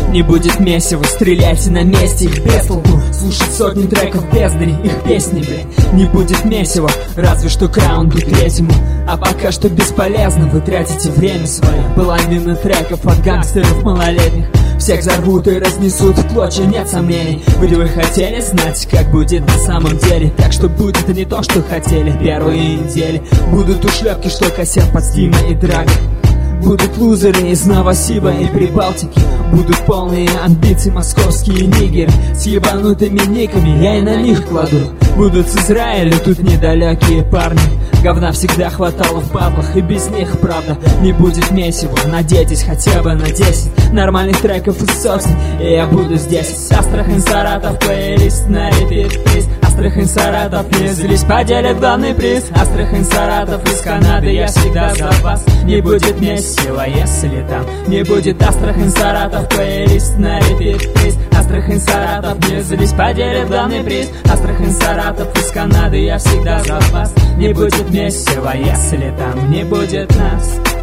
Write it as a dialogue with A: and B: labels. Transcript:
A: Не будет месива, стреляйте на месте, их без толку. Слушать сотни треков бездари, их песни, блядь. Не будет месива, разве что к раунду третьему. А пока что бесполезно, вы тратите время свое. Половина треков от гангстеров малолетних. Всех взорвут и разнесут в клочья, нет сомнений. Вы хотели знать, как будет на самом деле? Так что будет не то, что хотели. Первые недели будут ушлепки, что косят под Стима и Драга. Будут лузеры из Новосиба и Прибалтики. Будут полные амбиций московские нигеры с ебанутыми никами, я и на них кладу. Будут с Израиля тут недалекие парни. Говна всегда хватало в баблах, и без них, правда, не будет месива. Надейтесь хотя бы на 10 нормальных треков из сотен, и я буду здесь. Астрахань, Саратов, плейлист на репит, приз. Астрахань, Саратов, не злись, поделят главный приз. Астрахань, Саратов, из Канады, я всегда за вас. Не будет месива, если там не будет. Астрахань, Саратов, плейлист на репит, приз. Астрахань, Саратов, не злись, поделят главный приз. Астрахань, Саратов, из Канады, я всегда за вас. Не будет месива, если там не будет нас.